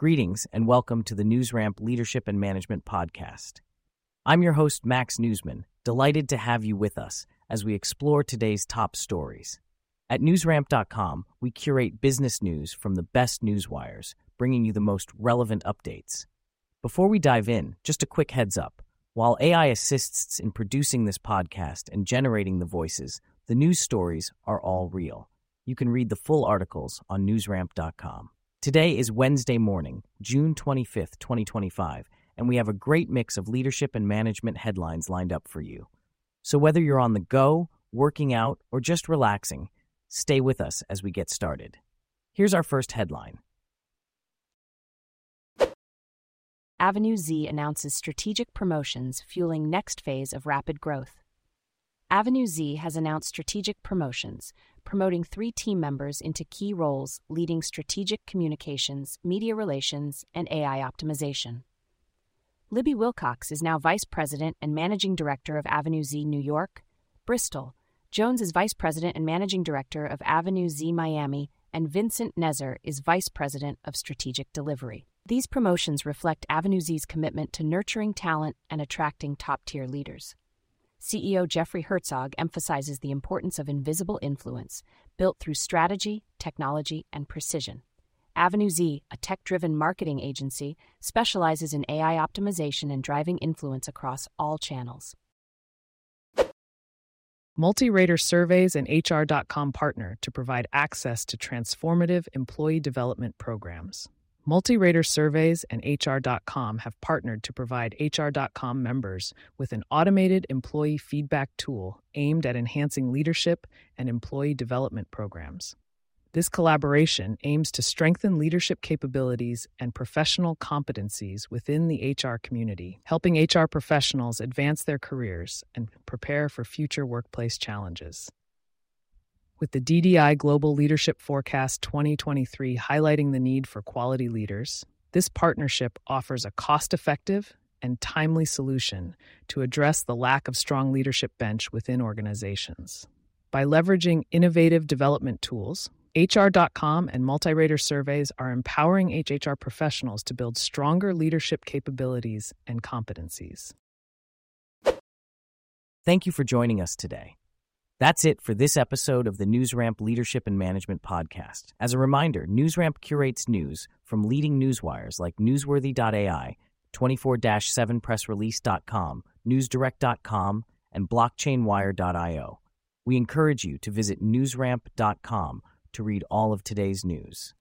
Greetings and welcome to the NewsRamp Leadership and Management Podcast. I'm your host, Max Newsman, delighted to have you with us as we explore today's top stories. At newsramp.com, we curate business news from the best newswires, bringing you the most relevant updates. Before we dive in, just a quick heads up. While AI assists in producing this podcast and generating the voices, the news stories are all real. You can read the full articles on newsramp.com. Today is Wednesday morning, June 25th, 2025, and we have a great mix of leadership and management headlines lined up for you. So whether you're on the go, working out, or just relaxing, stay with us as we get started. Here's our first headline. Avenue Z announces strategic promotions fueling next phase of rapid growth. Avenue Z has announced strategic promotions, promoting 3 team members into key roles leading strategic communications, media relations, and AI optimization. Libby Wilcox is now Vice President and Managing Director of Avenue Z New York, Bristol. Jones is Vice President and Managing Director of Avenue Z Miami, and Vincent Nezer is Vice President of Strategic Delivery. These promotions reflect Avenue Z's commitment to nurturing talent and attracting top-tier leaders. CEO Jeffrey Herzog emphasizes the importance of invisible influence, built through strategy, technology, and precision. Avenue Z, a tech-driven marketing agency, specializes in AI optimization and driving influence across all channels. MultiRater Surveys and HR.com partner to provide access to transformative employee development programs. MultiRater Surveys and HR.com have partnered to provide HR.com members with an automated employee feedback tool aimed at enhancing leadership and employee development programs. This collaboration aims to strengthen leadership capabilities and professional competencies within the HR community, helping HR professionals advance their careers and prepare for future workplace challenges. With the DDI Global Leadership Forecast 2023 highlighting the need for quality leaders, this partnership offers a cost-effective and timely solution to address the lack of strong leadership bench within organizations. By leveraging innovative development tools, HR.com and MultiRater Surveys are empowering HHR professionals to build stronger leadership capabilities and competencies. Thank you for joining us today. That's it for this episode of the NewsRamp Leadership and Management Podcast. As a reminder, NewsRamp curates news from leading newswires like Newsworthy.ai, 24-7pressrelease.com, NewsDirect.com, and BlockchainWire.io. We encourage you to visit NewsRamp.com to read all of today's news.